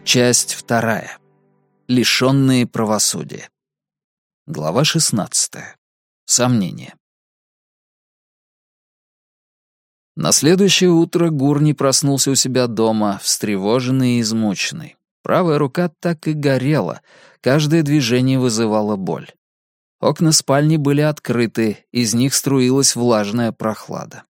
Часть 2. Лишённые правосудия. Глава 16. Сомнения. На следующее утро Гурни проснулся у себя дома, встревоженный и измученный. Правая рука так и горела, каждое движение вызывало боль. Окна спальни были открыты, из них струилась влажная прохлада.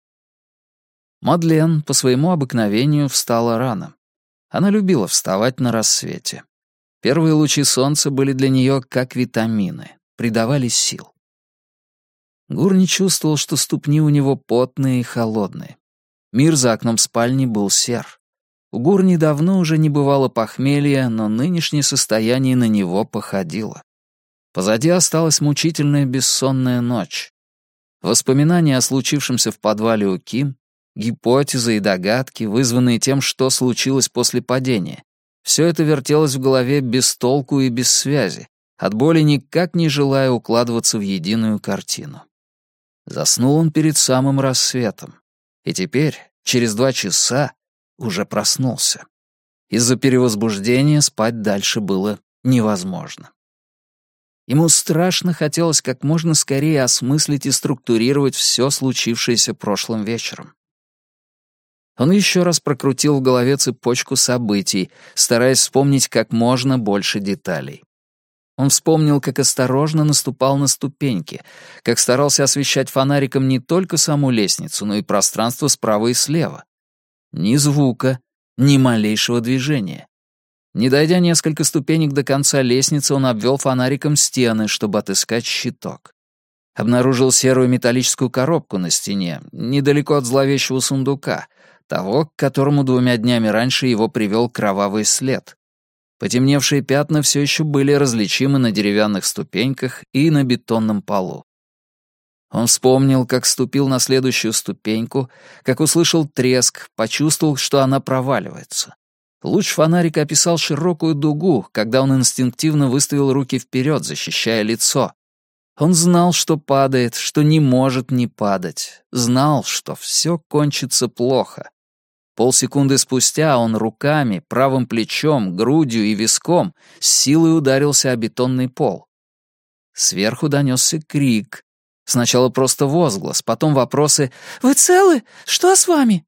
Мадлен по своему обыкновению встала рано. Она любила вставать на рассвете. Первые лучи солнца были для нее как витамины, придавали сил. Гурни чувствовал, что ступни у него потные и холодные. Мир за окном спальни был сер. У Гурни давно уже не бывало похмелья, но нынешнее состояние на него походило. Позади осталась мучительная бессонная ночь. Воспоминания о случившемся в подвале у Ким, гипотезы и догадки, вызванные тем, что случилось после падения. Все это вертелось в голове без толку и без связи, от боли никак не желая укладываться в единую картину. Заснул он перед самым рассветом. И теперь, через 2 часа, уже проснулся. Из-за перевозбуждения спать дальше было невозможно. Ему страшно хотелось как можно скорее осмыслить и структурировать все случившееся прошлым вечером. Он еще раз прокрутил в голове цепочку событий, стараясь вспомнить как можно больше деталей. Он вспомнил, как осторожно наступал на ступеньки, как старался освещать фонариком не только саму лестницу, но и пространство справа и слева. Ни звука, ни малейшего движения. Не дойдя несколько ступенек до конца лестницы, он обвел фонариком стены, чтобы отыскать щиток. Обнаружил серую металлическую коробку на стене, недалеко от зловещего сундука, того, к которому 2 днями раньше его привел кровавый след. Потемневшие пятна все еще были различимы на деревянных ступеньках и на бетонном полу. Он вспомнил, как ступил на следующую ступеньку, как услышал треск, почувствовал, что она проваливается. Луч фонарика описал широкую дугу, когда он инстинктивно выставил руки вперед, защищая лицо. Он знал, что падает, что не может не падать. Знал, что все кончится плохо. Полсекунды спустя он руками, правым плечом, грудью и виском с силой ударился о бетонный пол. Сверху донесся крик. Сначала просто возглас, потом вопросы «Вы целы? Что с вами?»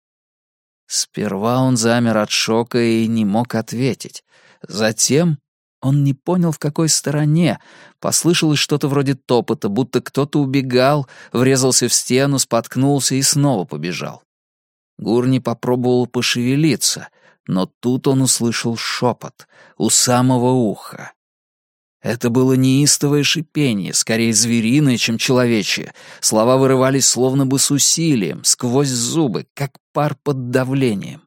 Сперва он замер от шока и не мог ответить. Затем он не понял, в какой стороне. Послышалось что-то вроде топота, будто кто-то убегал, врезался в стену, споткнулся и снова побежал. Гурни попробовал пошевелиться, но тут он услышал шепот у самого уха. Это было неистовое шипение, скорее звериное, чем человечье. Слова вырывались словно бы с усилием, сквозь зубы, как пар под давлением.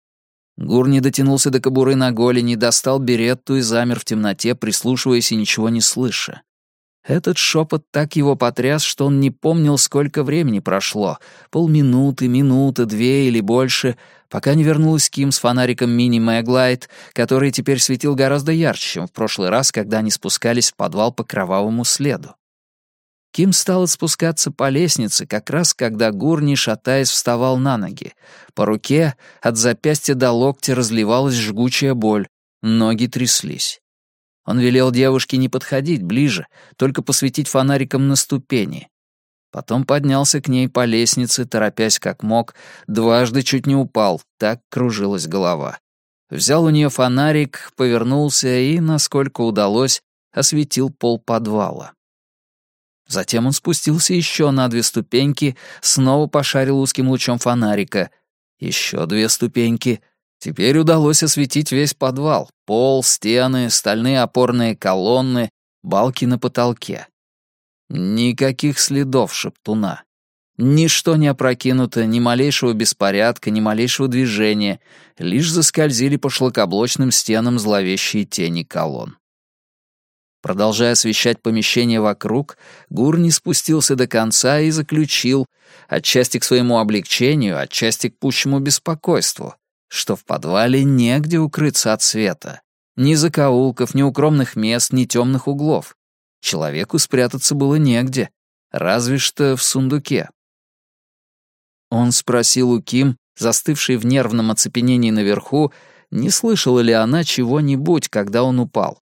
Гурни дотянулся до кобуры на голени, достал беретту и замер в темноте, прислушиваясь и ничего не слыша. Этот шепот так его потряс, что он не помнил, сколько времени прошло. Полминуты, минута, 2 или больше, пока не вернулась Ким с фонариком мини-мэглайт, который теперь светил гораздо ярче, чем в прошлый раз, когда они спускались в подвал по кровавому следу. Ким стала спускаться по лестнице, как раз когда Гурни, шатаясь, вставал на ноги. По руке от запястья до локтя разливалась жгучая боль, ноги тряслись. Он велел девушке не подходить ближе, только посветить фонариком на ступени. Потом поднялся к ней по лестнице, торопясь как мог, 2 чуть не упал, так кружилась голова. Взял у нее фонарик, повернулся и, насколько удалось, осветил пол подвала. Затем он спустился еще на 2 ступеньки, снова пошарил узким лучом фонарика. Еще 2 ступеньки. Теперь удалось осветить весь подвал. Пол, стены, стальные опорные колонны, балки на потолке. Никаких следов шептуна. Ничто не опрокинуто, ни малейшего беспорядка, ни малейшего движения. Лишь заскользили по шлакоблочным стенам зловещие тени колонн. Продолжая освещать помещение вокруг, Гурни спустился до конца и заключил, отчасти к своему облегчению, отчасти к пущему беспокойству, что в подвале негде укрыться от света. Ни закоулков, ни укромных мест, ни темных углов. Человеку спрятаться было негде, разве что в сундуке. Он спросил у Ким, застывшей в нервном оцепенении наверху, не слышала ли она чего-нибудь, когда он упал.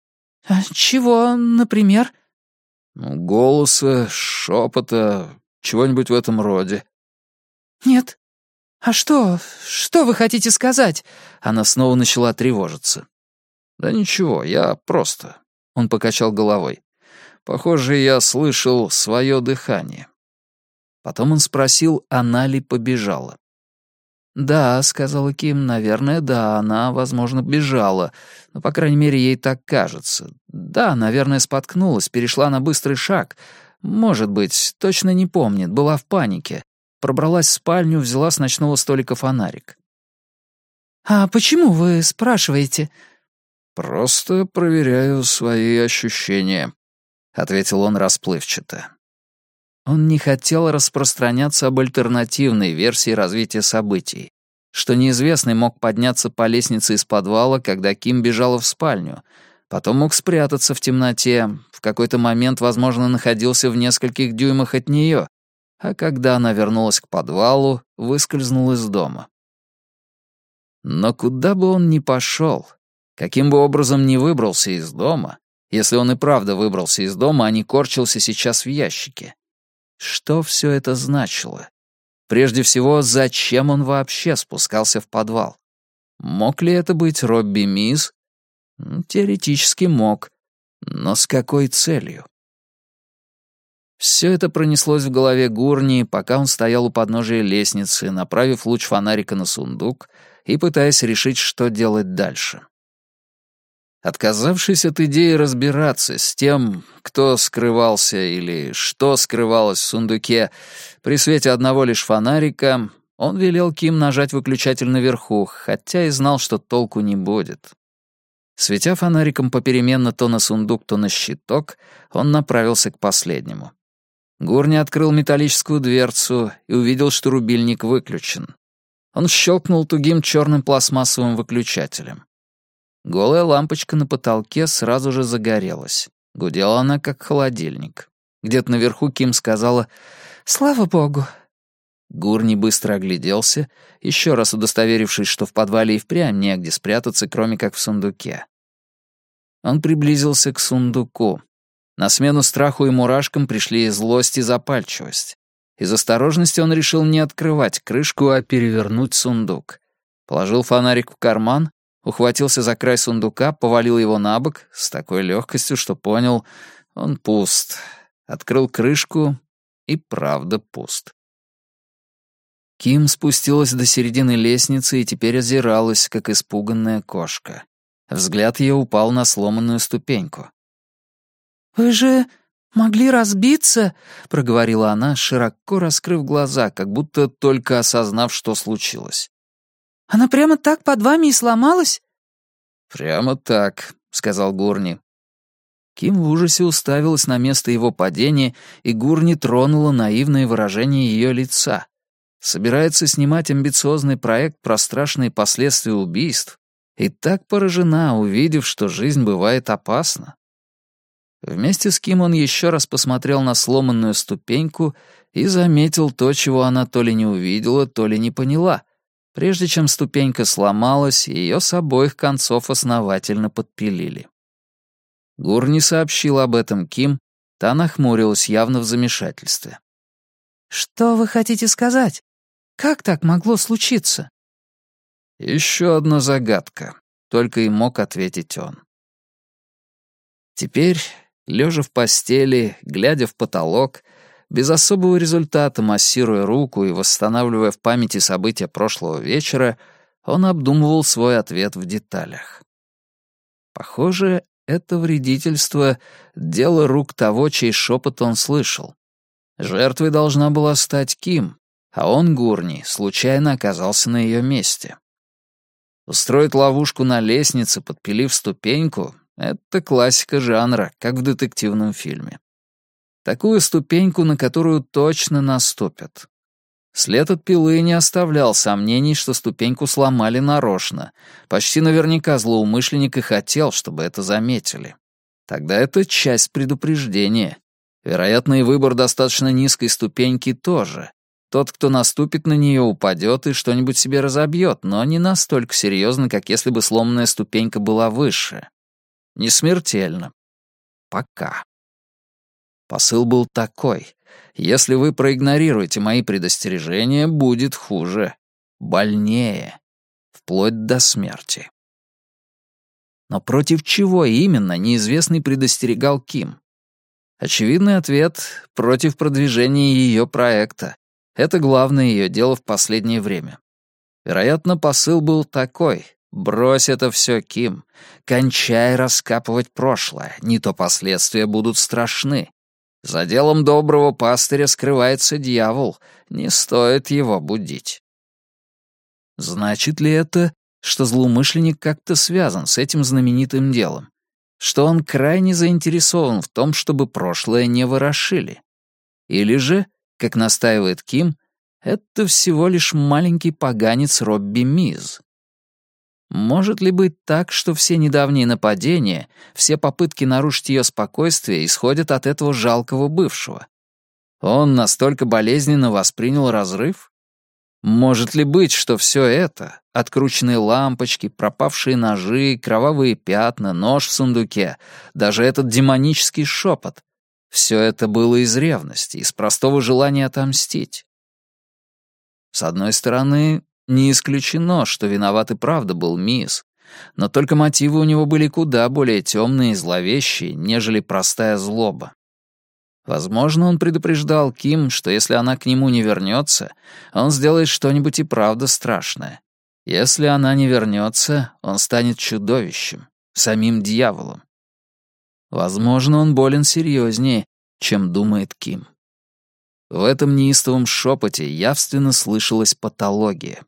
«Чего, например?» Голоса, шепота, чего-нибудь в этом роде. «Нет. А что вы хотите сказать?» Она снова начала тревожиться. «Да ничего, я просто...» Он покачал головой. «Похоже, я слышал свое дыхание». Потом он спросил, она ли побежала. «Да», — сказала Ким, — «наверное, да, она, возможно, бежала. Но, по крайней мере, ей так кажется. Да, наверное, споткнулась, перешла на быстрый шаг. Может быть, точно не помнит, была в панике. Пробралась в спальню, взяла с ночного столика фонарик». «А почему вы спрашиваете?» «Просто проверяю свои ощущения», — ответил он расплывчато. Он не хотел распространяться об альтернативной версии развития событий, что неизвестный мог подняться по лестнице из подвала, когда Ким бежала в спальню, потом мог спрятаться в темноте, в какой-то момент, возможно, находился в нескольких дюймах от нее, а когда она вернулась к подвалу, выскользнул из дома. Но куда бы он ни пошел, каким бы образом ни выбрался из дома, если он и правда выбрался из дома, а не корчился сейчас в ящике, что все это значило? Прежде всего, зачем он вообще спускался в подвал? Мог ли это быть Робби Миз? Теоретически мог. Но с какой целью? Все это пронеслось в голове Гурни, пока он стоял у подножия лестницы, направив луч фонарика на сундук и пытаясь решить, что делать дальше. Отказавшись от идеи разбираться с тем, кто скрывался или что скрывалось в сундуке, при свете одного лишь фонарика, он велел Ким нажать выключатель наверху, хотя и знал, что толку не будет. Светя фонариком попеременно то на сундук, то на щиток, он направился к последнему. Гурни открыл металлическую дверцу и увидел, что рубильник выключен. Он щелкнул тугим черным пластмассовым выключателем. Голая лампочка на потолке сразу же загорелась. Гудела она, как холодильник. Где-то наверху Ким сказала «Слава богу». Гурни быстро огляделся, еще раз удостоверившись, что в подвале и впрямь негде спрятаться, кроме как в сундуке. Он приблизился к сундуку. На смену страху и мурашкам пришли злость и запальчивость. Из осторожности он решил не открывать крышку, а перевернуть сундук. Положил фонарик в карман, ухватился за край сундука, повалил его на бок с такой легкостью, что понял, он пуст. Открыл крышку и правда пуст. Ким спустилась до середины лестницы и теперь озиралась, как испуганная кошка. Взгляд ее упал на сломанную ступеньку. «Вы же могли разбиться?» — проговорила она, широко раскрыв глаза, как будто только осознав, что случилось. «Она прямо так под вами и сломалась?» «Прямо так», — сказал Гурни. Ким в ужасе уставилась на место его падения, и Гурни тронула наивное выражение ее лица. Собирается снимать амбициозный проект про страшные последствия убийств, и так поражена, увидев, что жизнь бывает опасна. Вместе с Ким он еще раз посмотрел на сломанную ступеньку и заметил то, чего она то ли не увидела, то ли не поняла. Прежде чем ступенька сломалась, ее с обоих концов основательно подпилили. Гурни сообщил об этом Ким, та нахмурилась явно в замешательстве. «Что вы хотите сказать? Как так могло случиться?» «Еще одна загадка», — только и мог ответить он. Теперь, лежа в постели, глядя в потолок, без особого результата массируя руку и восстанавливая в памяти события прошлого вечера, он обдумывал свой ответ в деталях. Похоже, это вредительство — дело рук того, чей шепот он слышал. Жертвой должна была стать Ким, а он, Гурни, случайно оказался на ее месте. Устроить ловушку на лестнице, подпилив ступеньку — это классика жанра, как в детективном фильме. Такую ступеньку, на которую точно наступят. След от пилы не оставлял сомнений, что ступеньку сломали нарочно. Почти наверняка злоумышленник и хотел, чтобы это заметили. Тогда это часть предупреждения. Вероятно, и выбор достаточно низкой ступеньки тоже. Тот, кто наступит на нее, упадет и что-нибудь себе разобьет, но не настолько серьезно, как если бы сломанная ступенька была выше. Не смертельно. Пока. Посыл был такой. Если вы проигнорируете мои предостережения, будет хуже. Больнее. Вплоть до смерти. Но против чего именно неизвестный предостерегал Ким? Очевидный ответ — против продвижения ее проекта. Это главное ее дело в последнее время. Вероятно, посыл был такой: брось это все, Ким, кончай раскапывать прошлое, не то последствия будут страшны. За делом доброго пастыря скрывается дьявол, не стоит его будить. Значит ли это, что злоумышленник как-то связан с этим знаменитым делом? Что он крайне заинтересован в том, чтобы прошлое не ворошили? Или же, как настаивает Ким, это всего лишь маленький поганец Робби Миз? Может ли быть так, что все недавние нападения, все попытки нарушить ее спокойствие исходят от этого жалкого бывшего? Он настолько болезненно воспринял разрыв? Может ли быть, что все это — открученные лампочки, пропавшие ножи, кровавые пятна, нож в сундуке, даже этот демонический шепот — все это было из ревности, из простого желания отомстить? С одной стороны, не исключено, что виноват и правда был Мисс, но только мотивы у него были куда более темные и зловещие, нежели простая злоба. Возможно, он предупреждал Ким, что если она к нему не вернется, он сделает что-нибудь и правда страшное. Если она не вернется, он станет чудовищем, самим дьяволом. Возможно, он болен серьезнее, чем думает Ким. В этом неистовом шепоте явственно слышалась патология.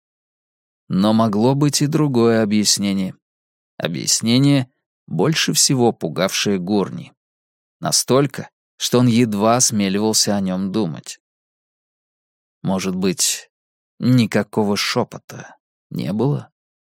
Но могло быть и другое объяснение. Объяснение, больше всего пугавшее Гурни. Настолько, что он едва осмеливался о нем думать. Может быть, никакого шепота не было?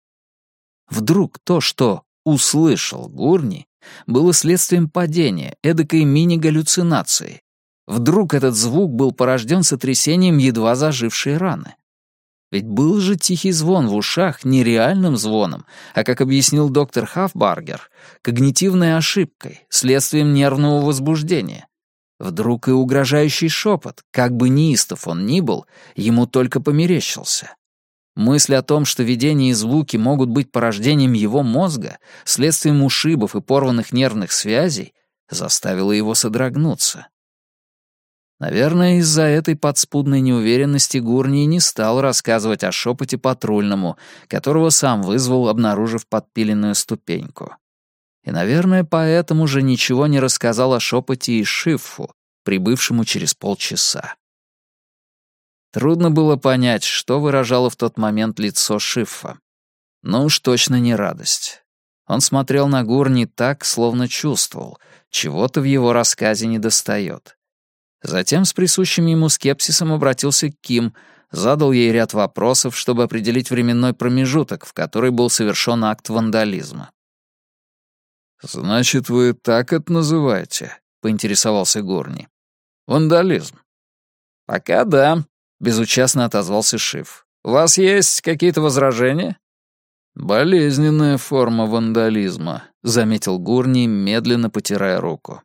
Вдруг то, что услышал Гурни, было следствием падения, эдакой мини-галлюцинации. Вдруг этот звук был порожден сотрясением едва зажившей раны. Ведь был же тихий звон в ушах не реальным звоном, а, как объяснил доктор Хафбаргер, когнитивной ошибкой, следствием нервного возбуждения. Вдруг и угрожающий шепот, как бы неистов он ни был, ему только померещился. Мысль о том, что видения и звуки могут быть порождением его мозга, следствием ушибов и порванных нервных связей, заставила его содрогнуться. Наверное, из-за этой подспудной неуверенности Гурни не стал рассказывать о шепоте патрульному, которого сам вызвал, обнаружив подпиленную ступеньку. И, наверное, поэтому же ничего не рассказал о шепоте и Шиффу, прибывшему через полчаса. Трудно было понять, что выражало в тот момент лицо Шиффа. Но уж точно не радость. Он смотрел на Гурни так, словно чувствовал, чего-то в его рассказе недостает. Затем с присущим ему скепсисом обратился к Ким, задал ей ряд вопросов, чтобы определить временной промежуток, в который был совершен акт вандализма. «Значит, вы так это называете?» — поинтересовался Гурни. «Вандализм». «Пока да», — безучастно отозвался Шиф. «У вас есть какие-то возражения?» «Болезненная форма вандализма», — заметил Гурни, медленно потирая руку.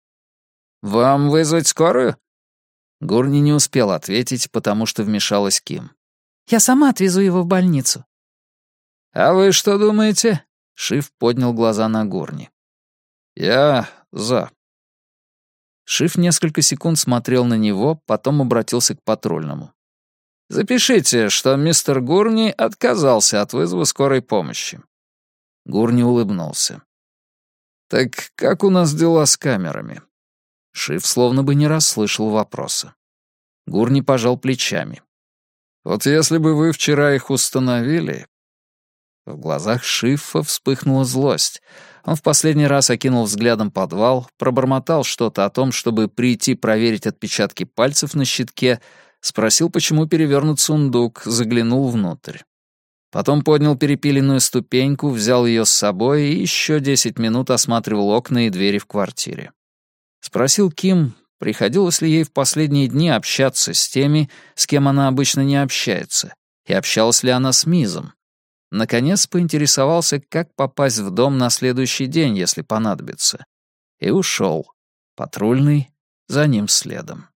«Вам вызвать скорую?» Гурни не успел ответить, потому что вмешалась Ким. «Я сама отвезу его в больницу». «А вы что думаете?» Шиф поднял глаза на Гурни. «Я за». Шиф несколько секунд смотрел на него, потом обратился к патрульному. «Запишите, что мистер Гурни отказался от вызова скорой помощи». Гурни улыбнулся. «Так как у нас дела с камерами?» Шиф словно бы не расслышал вопроса. Гурни пожал плечами. «Вот если бы вы вчера их установили...» В глазах Шифа вспыхнула злость. Он в последний раз окинул взглядом подвал, пробормотал что-то о том, чтобы прийти проверить отпечатки пальцев на щитке, спросил, почему перевернут сундук, заглянул внутрь. Потом поднял перепиленную ступеньку, взял ее с собой и еще 10 минут осматривал окна и двери в квартире. Спросил Ким, приходилось ли ей в последние дни общаться с теми, с кем она обычно не общается, и общалась ли она с Мизом. Наконец поинтересовался, как попасть в дом на следующий день, если понадобится. И ушел. Патрульный за ним следом.